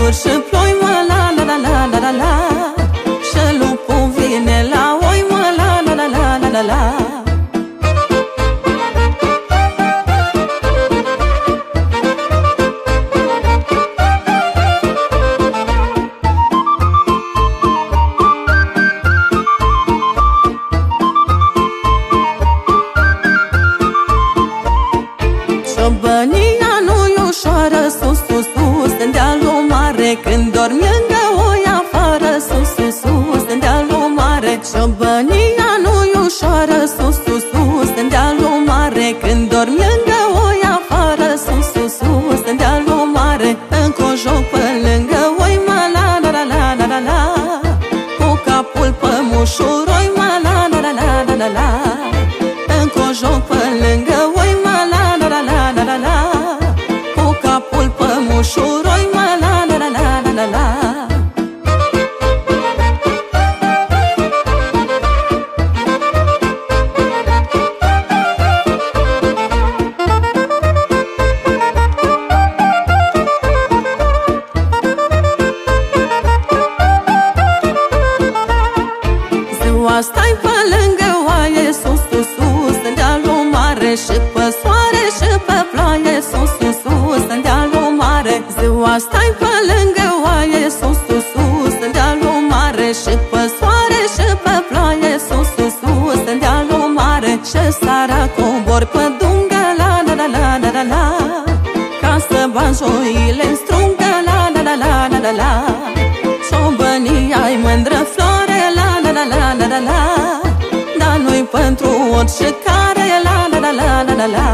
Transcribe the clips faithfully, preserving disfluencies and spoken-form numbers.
vâr și ploi, mă, la la la la la la la. Și lupul vine la oi, mă, la la la la la la la. Ciobănia nu-i ușoară, sus, sus, sus, în dealul mare. Când dormi lângă oi afară, sus, sus, sus, în dealul mare. Ciobănia nu-i ușoară, sus, sus, sus, în dealul mare. Când dormi lângă oi afară, sus, sus, sus, în dealul mare. Încă o joc pe lângă oi, mă, la la la la la la la. Cu capul pe mușuroi, mă, la la la la la la la. Încă o joc pe lângă oi, mă, la la la la la la la. Cu capul pe mușuroi, mă, la la la la la la la. Ziua stai pe lângă oaie, sus, sus, sus, în dealul mare. Și pe soare și pe ploaie, sus, sus, sus, în dealul mare. Ziua stai pe lângă oaie, sus, sus, sus, în dealul mare. Și pe soare și pe ploaie, sus, sus, sus, în dealul mare. Și seara cobor pe dungă, la la la la la la la. Ca să banjoile-n strungă, la la la la la la la. Ciobănia-i mândră floare, la la la la la la la. Dar nu-i pentru orice care, la la la la la la la.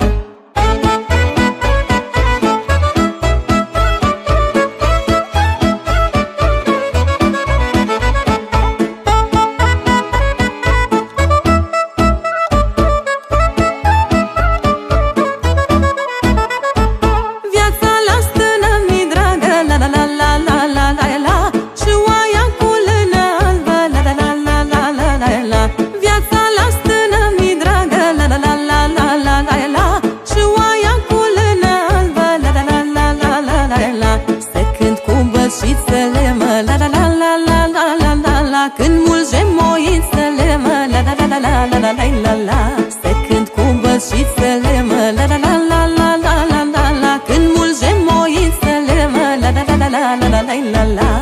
Viața la stână mi dragă, la la la la la la la la. Și oaia cu lână albă, la la la la la la la la. Viața la stână mi dragă, la la la la la la la la. Și oaia cu lână albă, la la la la la la la la. Se cânt cu bășițele, mă, la la la la la la la la la. Când mulge moițele, mă, la la la la la la la la la la. Se cânt cu bășițele, mă, la la la la la la la la la. Când mulge moițele, mă, la la la la la la la la la la.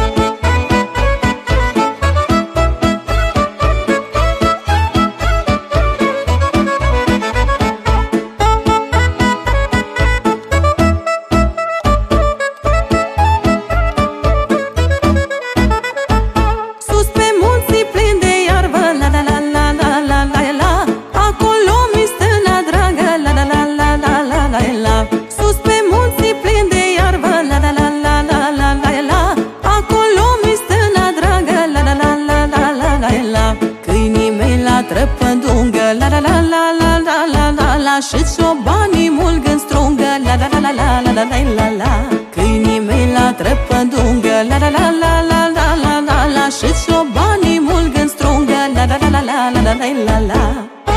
Sus pe munții plini de iarbă, la la la la la la la la. Acolo mi stână dragă, la la la la la la la la. Sus pe munții plini de iarbă, la la la la la la la la. Acolo mi stână dragă, la la la la la la la la. Câinii mei la trăpădungă, la la la la la la la la la. Și ciobanii mulg în strungă, la la la la la la la la la la. Câinii mei la trăpădungă, la la la la la la la la la. Și ciobanii mulg în strungă, la la la la la la la la la la.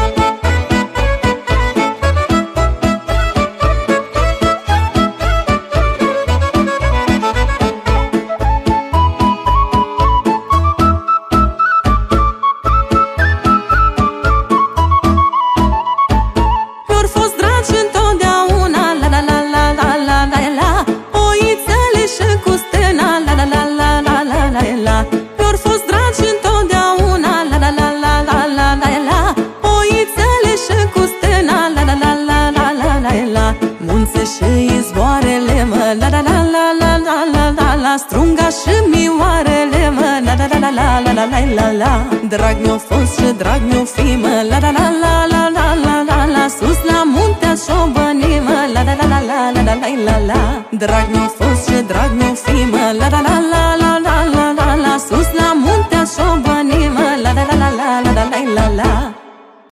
Mi-or fost dragi întotdeauna, la la la la la la la la. Oițele și cu stâna, la la la la la la la la. Mi-or fost dragi întotdeauna, la la la la la la la la. Oițele și cu stâna, la la la la la la la la. Munțe și izvoarele, mă, la la la la la la la la la. Strunga și mioarele, mă, la la la la la la la la la la. Drag mi-o fost și drag mi-o fi, mă, la la la la la la la la la. Sus la muntea ciobănii, mă, la la la la la la la la la. Drag mi-o fost și drag mi-o fi,